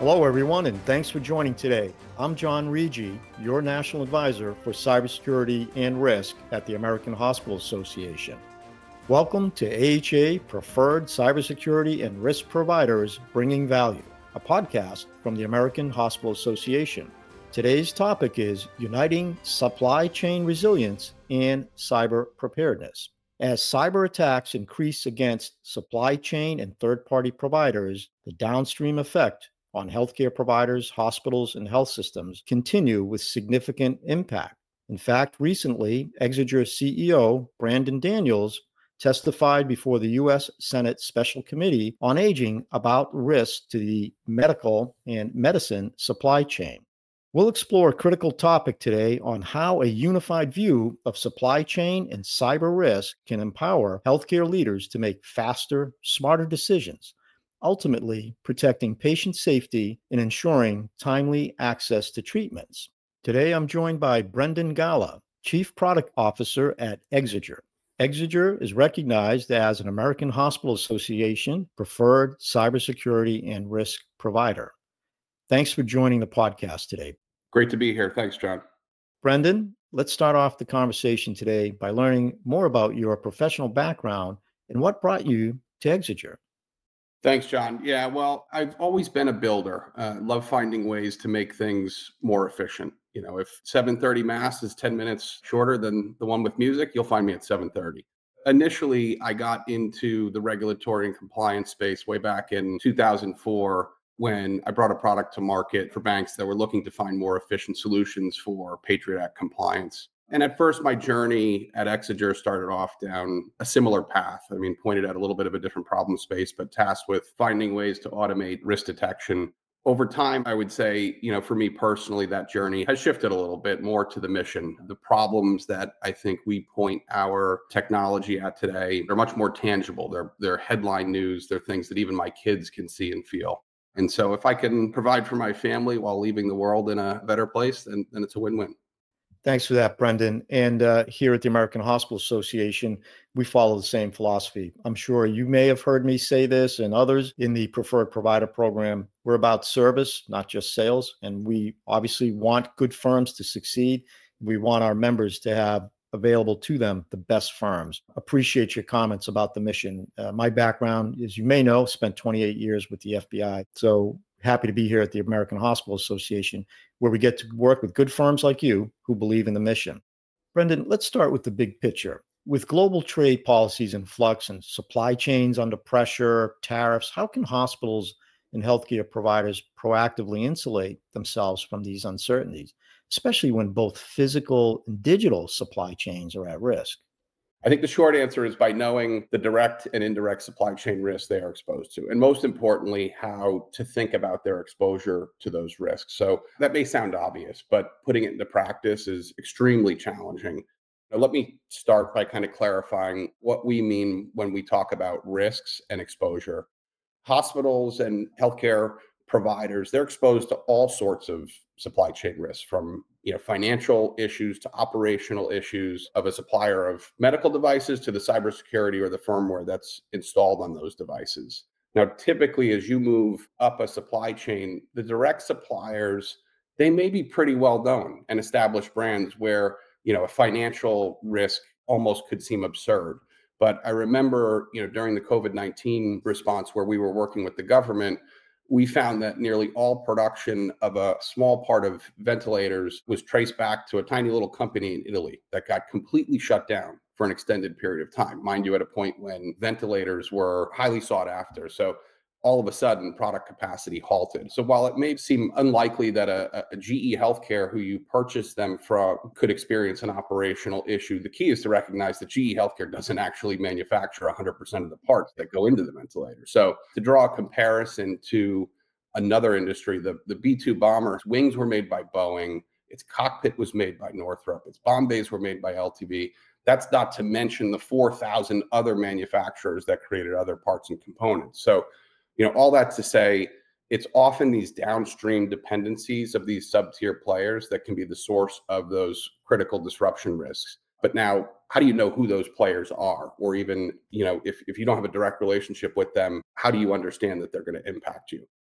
Hello, everyone, and thanks for joining today. I'm John Rigi, your National Advisor for Cybersecurity and Risk at the American Hospital Association. Welcome to AHA Preferred Cybersecurity and Risk Providers Bringing Value, a podcast from the American Hospital Association. Today's topic is Uniting Supply Chain Resilience and Cyber Preparedness. As cyber attacks increase against supply chain and third-party providers, the downstream effect on healthcare providers, hospitals, and health systems continue with significant impact. In fact, recently, Exeger CEO Brandon Daniels testified before the U.S. Senate Special Committee on Aging about risks to the medical and medicine supply chain. We'll explore a critical topic today on how a unified view of supply chain and cyber risk can empower healthcare leaders to make faster, smarter decisions, ultimately protecting patient safety and ensuring timely access to treatments. Today, I'm joined by Brendan Gala, Chief Product Officer at Exeger. Exeger is recognized as an American Hospital Association preferred cybersecurity and risk provider. Thanks for joining the podcast today. Great to be here. Thanks, John. Brendan, let's start off the conversation today by learning more about your professional background and what brought you to Exeger. Thanks, John. Yeah, well, I've always been a builder. Love finding ways to make things more efficient. You know, if 7:30 Mass is 10 minutes shorter than the one with music, you'll find me at 7:30. Initially, I got into the regulatory and compliance space way back in 2004 when I brought a product to market for banks that were looking to find more efficient solutions for Patriot Act compliance. And at first, my journey at Exeger started off down a similar path. I mean, pointed at a little bit of a different problem space, but tasked with finding ways to automate risk detection. Over time, I would say, for me personally, that journey has shifted a little bit more to the mission. The problems that I think we point our technology at today are much more tangible. They're headline news. They're things that even my kids can see and feel. And so if I can provide for my family while leaving the world in a better place, then it's a win-win. Thanks for that, Brendan. And here at the American Hospital Association, we follow the same philosophy. I'm sure you may have heard me say this and others in the preferred provider program. We're about service, not just sales. And we obviously want good firms to succeed. We want our members to have available to them the best firms. Appreciate your comments about the mission. My background, as you may know, spent 28 years with the FBI. So happy to be here at the American Hospital Association, where we get to work with good firms like you who believe in the mission. Brendan, let's start with the big picture. With global trade policies in flux and supply chains under pressure, tariffs, how can hospitals and healthcare providers proactively insulate themselves from these uncertainties, especially when both physical and digital supply chains are at risk? I think the short answer is by knowing the direct and indirect supply chain risks they are exposed to, and most importantly, how to think about their exposure to those risks. So that may sound obvious, but putting it into practice is extremely challenging. Now, let me start by kind of clarifying what we mean when we talk about risks and exposure. Hospitals and healthcare providers, they're exposed to all sorts of supply chain risks, from financial issues to operational issues of a supplier of medical devices to the cybersecurity or the firmware that's installed on those devices. Now, typically, as you move up a supply chain, the direct suppliers, they may be pretty well known and established brands where a financial risk almost could seem absurd. But I remember, during the COVID-19 response where we were working with the government, we found that nearly all production of a small part of ventilators was traced back to a tiny little company in Italy that got completely shut down for an extended period of time. Mind you, at a point when ventilators were highly sought after. So all of a sudden, product capacity halted. So while it may seem unlikely that a GE Healthcare, who you purchase them from, could experience an operational issue, the key is to recognize that GE Healthcare doesn't actually manufacture 100% of the parts that go into the ventilator. So to draw a comparison to another industry, the B-2 bomber, its wings were made by Boeing, its cockpit was made by Northrop, its bomb bays were made by LTV. That's not to mention the 4,000 other manufacturers that created other parts and components. So all that to say, it's often these downstream dependencies of these sub-tier players that can be the source of those critical disruption risks. But now, how do you know who those players are? Or even, if you don't have a direct relationship with them, how do you understand that they're going to impact you?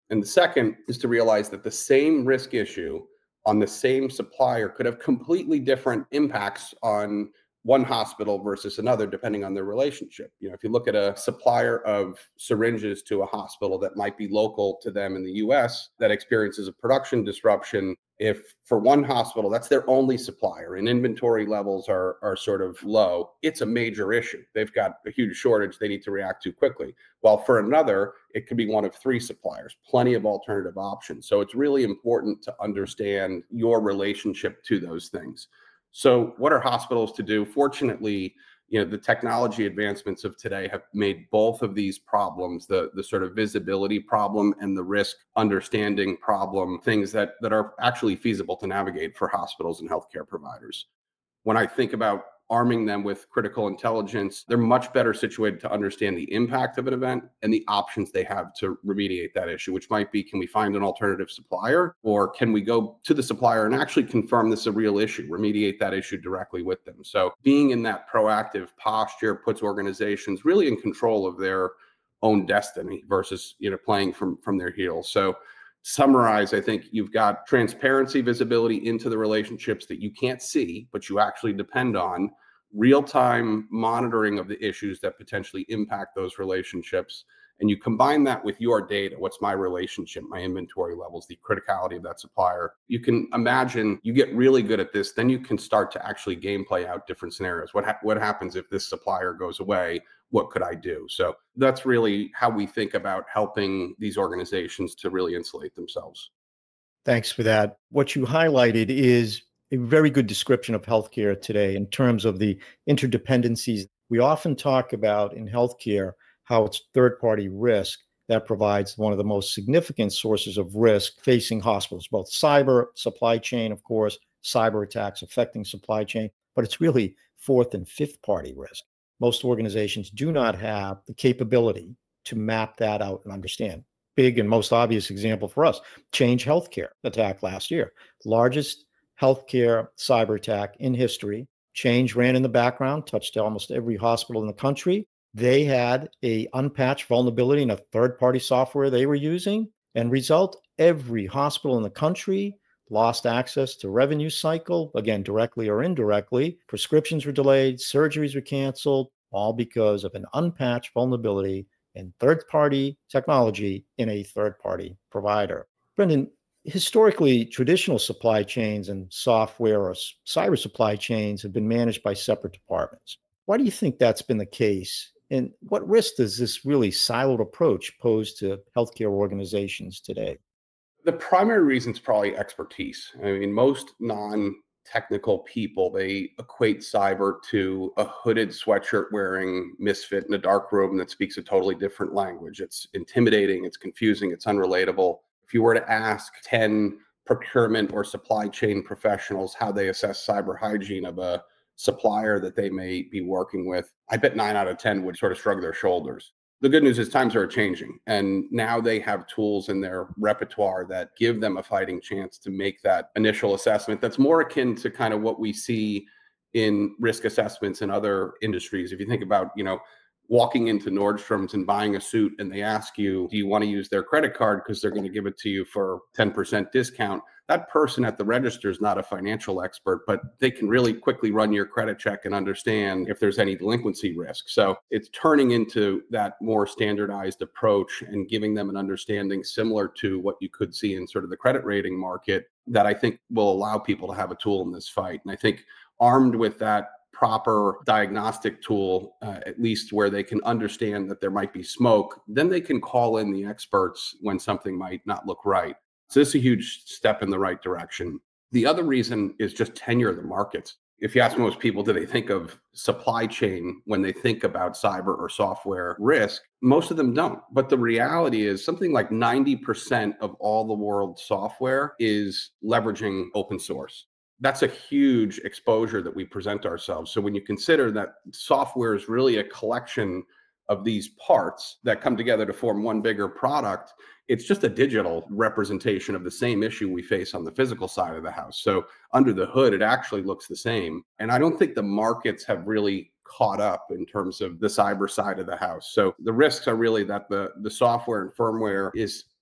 And the second is to realize that the same risk issue on the same supplier could have completely different impacts on one hospital versus another, depending on their relationship. If you look at a supplier of syringes to a hospital that might be local to them in the US that experiences a production disruption, if for one hospital that's their only supplier and inventory levels are sort of low, it's a major issue. They've got a huge shortage they need to react to quickly. While for another, it could be one of three suppliers, plenty of alternative options. So it's really important to understand your relationship to those things. So what are hospitals to do? Fortunately, the technology advancements of today have made both of these problems, the sort of visibility problem and the risk understanding problem, things that are actually feasible to navigate for hospitals and healthcare providers. When I think about arming them with critical intelligence, they're much better situated to understand the impact of an event and the options they have to remediate that issue, which might be, can we find an alternative supplier, or can we go to the supplier and actually confirm this is a real issue, remediate that issue directly with them? So being in that proactive posture puts organizations really in control of their own destiny versus, playing from their heels. So summarize, I think you've got transparency, visibility into the relationships that you can't see, but you actually depend on, real-time monitoring of the issues that potentially impact those relationships. And you combine that with your data. What's my relationship, my inventory levels, the criticality of that supplier? You can imagine you get really good at this, then you can start to actually gameplay out different scenarios. What happens if this supplier goes away? What could I do? So that's really how we think about helping these organizations to really insulate themselves. Thanks for that. What you highlighted is a very good description of healthcare today in terms of the interdependencies. We often talk about in healthcare how it's third-party risk that provides one of the most significant sources of risk facing hospitals, both cyber, supply chain, of course, cyber attacks affecting supply chain, but it's really fourth and fifth party risk. Most organizations do not have the capability to map that out and understand. Big and most obvious example for us, Change Healthcare attack last year, largest healthcare cyber attack in history. Change ran in the background, touched almost every hospital in the country. They had a unpatched vulnerability in a third-party software they were using, and result, every hospital in the country lost access to revenue cycle, again, directly or indirectly. Prescriptions were delayed, surgeries were canceled, all because of an unpatched vulnerability in third-party technology in a third-party provider. Brendan, historically, traditional supply chains and software or cyber supply chains have been managed by separate departments. Why do you think that's been the case? And what risk does this really siloed approach pose to healthcare organizations today? The primary reason is probably expertise. I mean, most non-technical people, they equate cyber to a hooded sweatshirt wearing misfit in a dark room that speaks a totally different language. It's intimidating, it's confusing, it's unrelatable. If you were to ask 10 procurement or supply chain professionals how they assess cyber hygiene of a supplier that they may be working with, I bet 9 out of 10 would sort of shrug their shoulders. The good news is times are changing, and now they have tools in their repertoire that give them a fighting chance to make that initial assessment that's more akin to kind of what we see in risk assessments in other industries. If you think about, walking into Nordstrom's and buying a suit, and they ask you, do you want to use their credit card because they're going to give it to you for 10% discount? That person at the register is not a financial expert, but they can really quickly run your credit check and understand if there's any delinquency risk. So it's turning into that more standardized approach and giving them an understanding similar to what you could see in sort of the credit rating market that I think will allow people to have a tool in this fight. And I think armed with that proper diagnostic tool, at least where they can understand that there might be smoke, then they can call in the experts when something might not look right. So this is a huge step in the right direction. The other reason is just tenure of the markets. If you ask most people, do they think of supply chain when they think about cyber or software risk? Most of them don't. But the reality is something like 90% of all the world's software is leveraging open source. That's a huge exposure that we present ourselves. So when you consider that software is really a collection of these parts that come together to form one bigger product, it's just a digital representation of the same issue we face on the physical side of the house. So under the hood, it actually looks the same. And I don't think the markets have really caught up in terms of the cyber side of the house. So the risks are really that the software and firmware is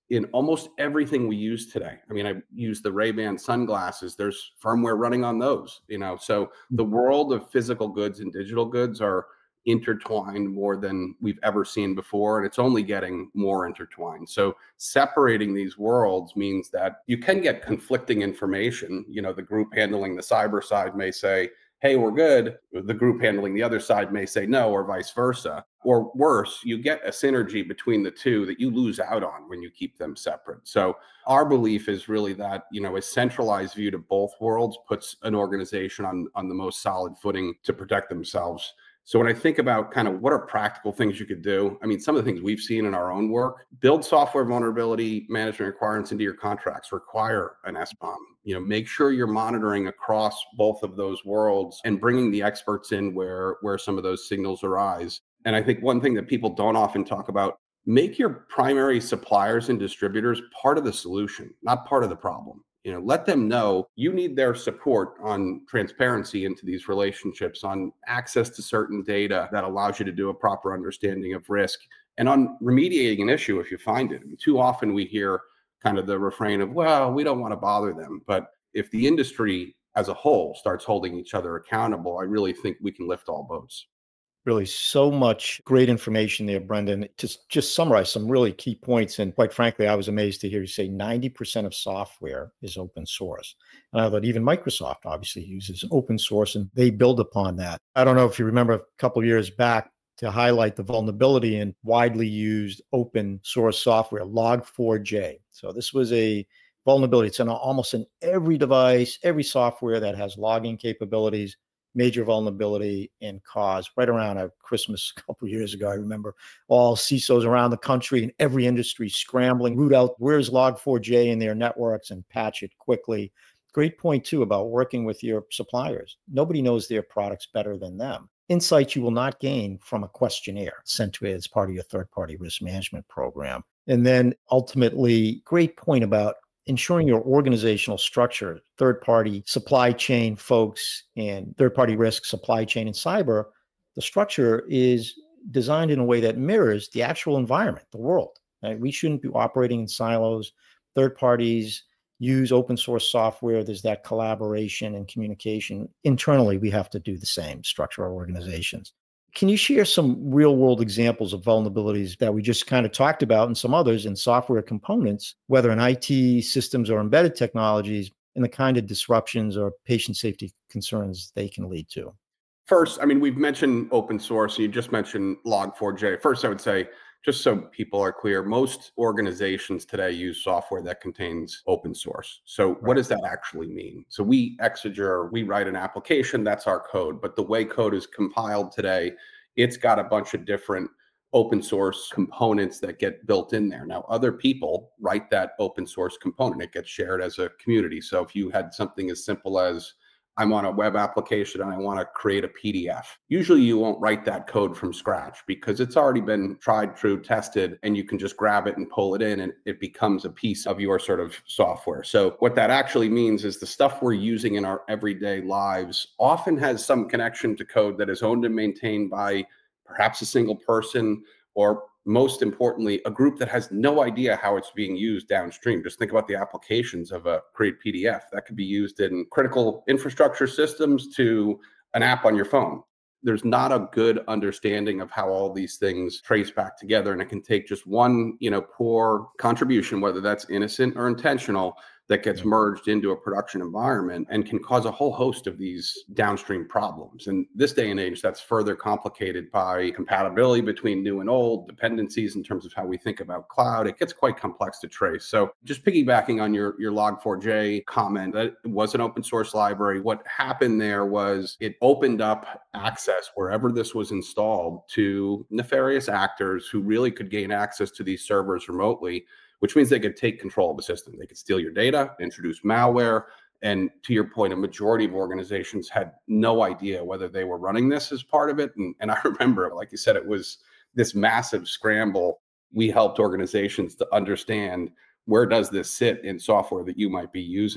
in almost everything we use today. I mean, I use the Ray-Ban sunglasses. There's firmware running on those, So the world of physical goods and digital goods are intertwined more than we've ever seen before, and it's only getting more intertwined. So separating these worlds means that you can get conflicting information. The group handling the cyber side may say, hey, we're good. The group handling the other side may say no, or vice versa. Or worse, you get a synergy between the two that you lose out on when you keep them separate. So our belief is really that, a centralized view to both worlds puts an organization on the most solid footing to protect themselves. So when I think about kind of what are practical things you could do, I mean, some of the things we've seen in our own work, build software vulnerability management requirements into your contracts, require an SBOM, make sure you're monitoring across both of those worlds and bringing the experts in where some of those signals arise. And I think one thing that people don't often talk about, make your primary suppliers and distributors part of the solution, not part of the problem. Let them know you need their support on transparency into these relationships, on access to certain data that allows you to do a proper understanding of risk, and on remediating an issue if you find it. I mean, too often we hear kind of the refrain of, well, we don't want to bother them. But if the industry as a whole starts holding each other accountable, I really think we can lift all boats. Really so much great information there, Brendan. Just summarize some really key points. And quite frankly, I was amazed to hear you say 90% of software is open source. And I thought even Microsoft obviously uses open source and they build upon that. I don't know if you remember a couple of years back, to highlight the vulnerability in widely used open source software, Log4j. So this was a vulnerability. It's almost in every device, every software that has logging capabilities. Major vulnerability and cause right around a Christmas a couple of years ago. I remember all CISOs around the country and every industry scrambling, root out where's Log4j in their networks and patch it quickly. Great point too about working with your suppliers. Nobody knows their products better than them. Insights you will not gain from a questionnaire sent to it as part of your third-party risk management program. And then ultimately, great point about ensuring your organizational structure, third-party supply chain folks and third-party risk supply chain and cyber, the structure is designed in a way that mirrors the actual environment, the world. Right? We shouldn't be operating in silos. Third parties use open source software. There's that collaboration and communication. Internally, we have to do the same, structure our organizations. Can you share some real world examples of vulnerabilities that we just kind of talked about and some others in software components, whether in IT systems or embedded technologies, and the kind of disruptions or patient safety concerns they can lead to? First, I mean, we've mentioned open source. You just mentioned Log4j. First, I would say, just so people are clear, most organizations today use software that contains open source. So what does that actually mean? So we, Exeger, we write an application, that's our code. But the way code is compiled today, it's got a bunch of different open source components that get built in there. Now, other people write that open source component. It gets shared as a community. So if you had something as simple as, I'm on a web application and I want to create a PDF. Usually you won't write that code from scratch because it's already been tried, true, tested, and you can just grab it and pull it in and it becomes a piece of your sort of software. So what that actually means is the stuff we're using in our everyday lives often has some connection to code that is owned and maintained by perhaps a single person, or most importantly, a group that has no idea how it's being used downstream. Just think about the applications of a Create PDF that could be used in critical infrastructure systems to an app on your phone. There's not a good understanding of how all these things trace back together. And it can take just one, poor contribution, whether that's innocent or intentional, that gets merged into a production environment and can cause a whole host of these downstream problems. And this day and age, that's further complicated by compatibility between new and old, dependencies in terms of how we think about cloud. It gets quite complex to trace. So just piggybacking on your Log4j comment, that was an open source library. What happened there was it opened up access wherever this was installed to nefarious actors who really could gain access to these servers remotely, which means they could take control of the system. They could steal your data, introduce malware. And to your point, a majority of organizations had no idea whether they were running this as part of it. And I remember, like you said, it was this massive scramble. We helped organizations to understand, where does this sit in software that you might be using?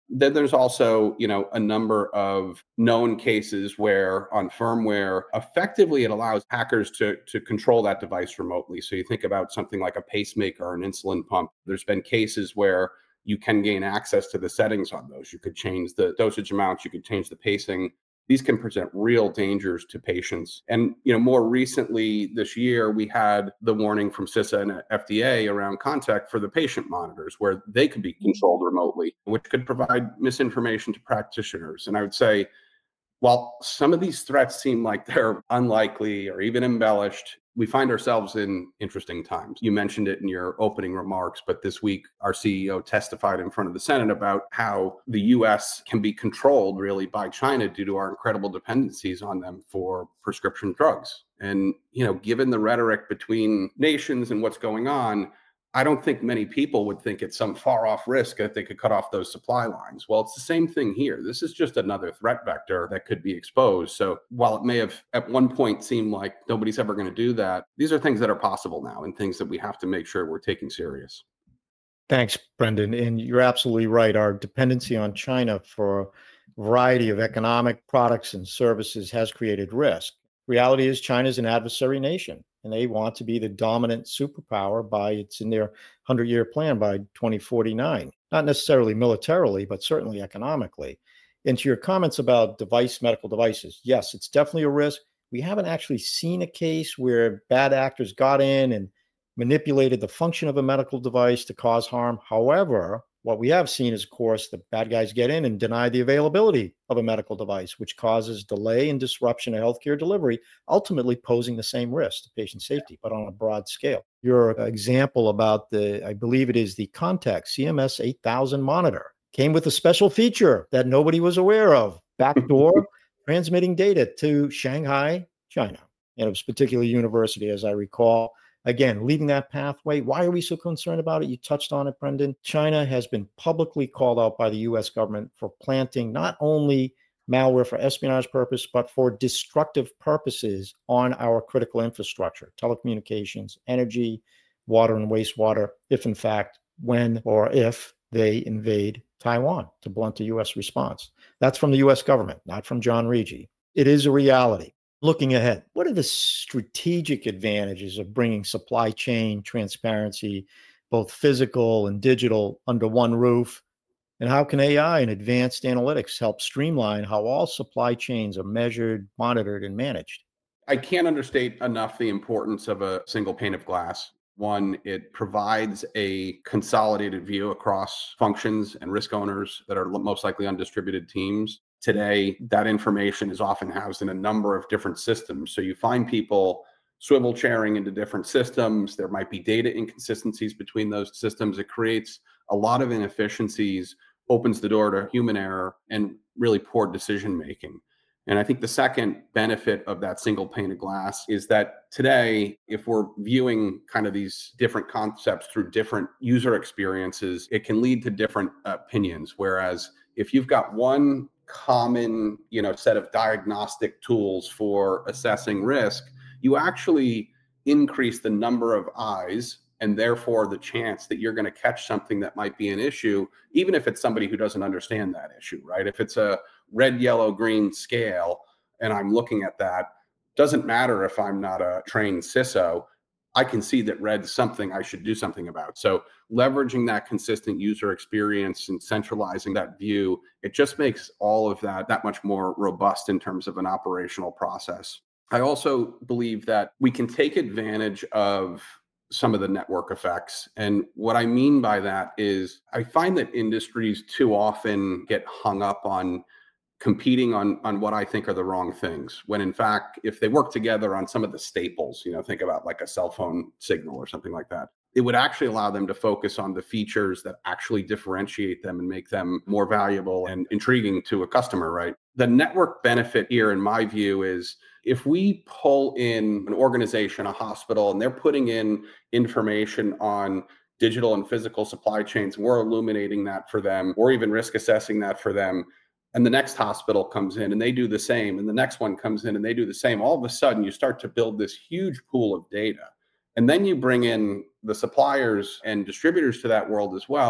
Then there's also, a number of known cases where on firmware, effectively it allows hackers to control that device remotely. So you think about something like a pacemaker or an insulin pump. There's been cases where you can gain access to the settings on those. You could change the dosage amounts, you could change the pacing. These can present real dangers to patients. And more recently this year, we had the warning from CISA and FDA around contact for the patient monitors, where they could be controlled remotely, which could provide misinformation to practitioners. And I would say, while some of these threats seem like they're unlikely or even embellished, we find ourselves in interesting times. You mentioned it in your opening remarks, but this week our CEO testified in front of the Senate about how the US can be controlled really by China due to our incredible dependencies on them for prescription drugs. And, given the rhetoric between nations and what's going on, I don't think many people would think it's some far off risk that they could cut off those supply lines. Well, it's the same thing here. This is just another threat vector that could be exposed. So while it may have at one point seemed like nobody's ever going to do that, these are things that are possible now and things that we have to make sure we're taking serious. Thanks, Brendan. And you're absolutely right. Our dependency on China for a variety of economic products and services has created risk. Reality is China's an adversary nation, and they want to be the dominant superpower it's in their 100-year plan by 2049. Not necessarily militarily, but certainly economically. And to your comments about medical devices, yes, it's definitely a risk. We haven't actually seen a case where bad actors got in and manipulated the function of a medical device to cause harm. However, what we have seen is, of course, the bad guys get in and deny the availability of a medical device, which causes delay and disruption of healthcare delivery, ultimately posing the same risk to patient safety, but on a broad scale. Your example about I believe it is the Contact CMS 8000 monitor, came with a special feature that nobody was aware of, backdoor transmitting data to Shanghai, China. And it was a particular university, as I recall. Again, leaving that pathway. Why are we so concerned about it? You touched on it, Brendan. China has been publicly called out by the US government for planting not only malware for espionage purpose, but for destructive purposes on our critical infrastructure, telecommunications, energy, water and wastewater, if in fact, when or if they invade Taiwan, to blunt the US response. That's from the US government, not from John Rigi. It is a reality. Looking ahead, what are the strategic advantages of bringing supply chain transparency, both physical and digital, under one roof? And how can AI and advanced analytics help streamline how all supply chains are measured, monitored, and managed? I can't understate enough the importance of a single pane of glass. One, it provides a consolidated view across functions and risk owners that are most likely on distributed teams. Today, that information is often housed in a number of different systems. So you find people swivel chairing into different systems. There might be data inconsistencies between those systems. It creates a lot of inefficiencies, opens the door to human error and really poor decision making. And I think the second benefit of that single pane of glass is that today, if we're viewing kind of these different concepts through different user experiences, it can lead to different opinions. Whereas if you've got one common, set of diagnostic tools for assessing risk, you actually increase the number of eyes and therefore the chance that you're going to catch something that might be an issue, even if it's somebody who doesn't understand that issue, right? If it's a red, yellow, green scale and I'm looking at that, doesn't matter if I'm not a trained CISO, I can see that red's something I should do something about. So leveraging that consistent user experience and centralizing that view, it just makes all of that much more robust in terms of an operational process. I also believe that we can take advantage of some of the network effects. And what I mean by that is I find that industries too often get hung up on competing on what I think are the wrong things, when in fact, if they work together on some of the staples, think about like a cell phone signal or something like that, it would actually allow them to focus on the features that actually differentiate them and make them more valuable and intriguing to a customer, right? The network benefit here, in my view, is if we pull in an organization, a hospital, and they're putting in information on digital and physical supply chains, and we're illuminating that for them, or even risk assessing that for them, and the next hospital comes in and they do the same, and the next one comes in and they do the same, all of a sudden you start to build this huge pool of data. And then you bring in the suppliers and distributors to that world as well.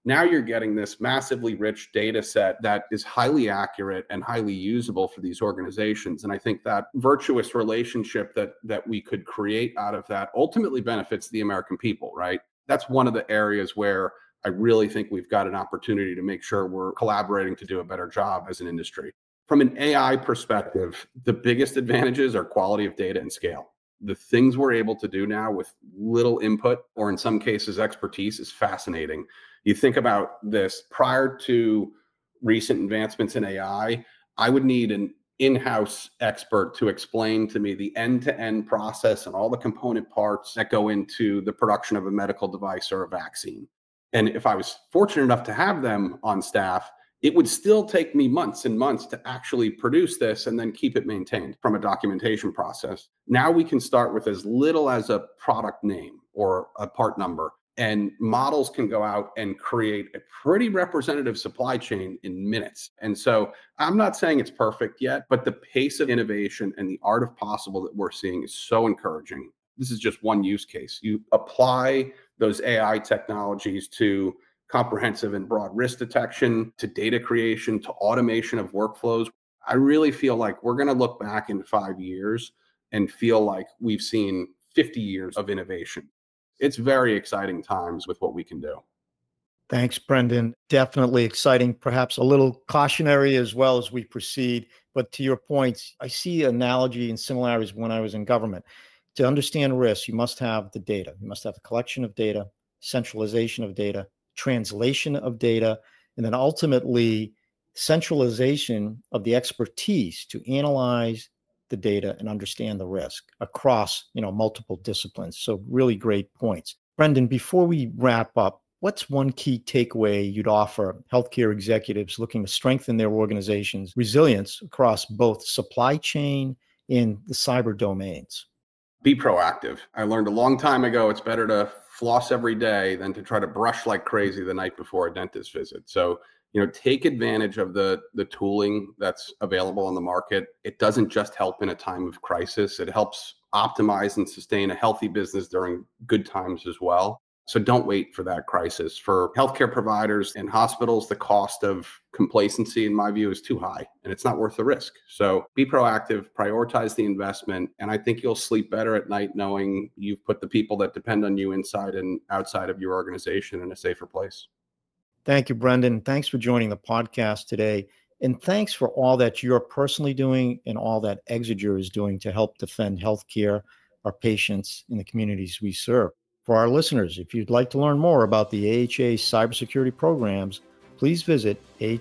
Now you're getting this massively rich data set that is highly accurate and highly usable for these organizations. And I think that virtuous relationship that we could create out of that ultimately benefits the American people, right? That's one of the areas where I really think we've got an opportunity to make sure we're collaborating to do a better job as an industry. From an AI perspective, the biggest advantages are quality of data and scale. The things we're able to do now with little input, or in some cases, expertise, is fascinating. You think about this prior to recent advancements in AI, I would need an in-house expert to explain to me the end-to-end process and all the component parts that go into the production of a medical device or a vaccine. And if I was fortunate enough to have them on staff, it would still take me months and months to actually produce this and then keep it maintained from a documentation process. Now we can start with as little as a product name or a part number, and models can go out and create a pretty representative supply chain in minutes. And so I'm not saying it's perfect yet, but the pace of innovation and the art of possible that we're seeing is so encouraging. This is just one use case. You apply those AI technologies to comprehensive and broad risk detection, to data creation, to automation of workflows. I really feel like we're going to look back in 5 years and feel like we've seen 50 years of innovation. It's very exciting times with what we can do. Thanks, Brendan. Definitely exciting, perhaps a little cautionary as well as we proceed. But to your points, I see analogy and similarities when I was in government. To understand risk, you must have the data. You must have a collection of data, centralization of data, translation of data, and then ultimately centralization of the expertise to analyze the data and understand the risk across, multiple disciplines. So really great points. Brendan, before we wrap up, what's one key takeaway you'd offer healthcare executives looking to strengthen their organization's resilience across both supply chain and the cyber domains? Be proactive. I learned a long time ago it's better to floss every day than to try to brush like crazy the night before a dentist visit. So, take advantage of the tooling that's available on the market. It doesn't just help in a time of crisis. It helps optimize and sustain a healthy business during good times as well. So don't wait for that crisis. For healthcare providers and hospitals, the cost of complacency, in my view, is too high and it's not worth the risk. So be proactive, prioritize the investment, and I think you'll sleep better at night knowing you've put the people that depend on you inside and outside of your organization in a safer place. Thank you, Brendan. Thanks for joining the podcast today. And thanks for all that you're personally doing and all that Exeger is doing to help defend healthcare, our patients, and the communities we serve. For our listeners, if you'd like to learn more about the AHA cybersecurity programs, please visit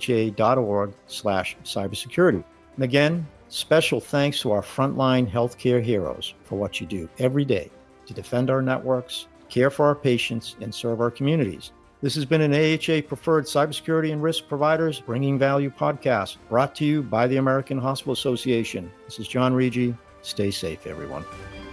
aha.org/cybersecurity. And again, special thanks to our frontline healthcare heroes for what you do every day to defend our networks, care for our patients, and serve our communities. This has been an AHA Preferred Cybersecurity and Risk Providers Bringing Value podcast, brought to you by the American Hospital Association. This is John Rigi. Stay safe, everyone.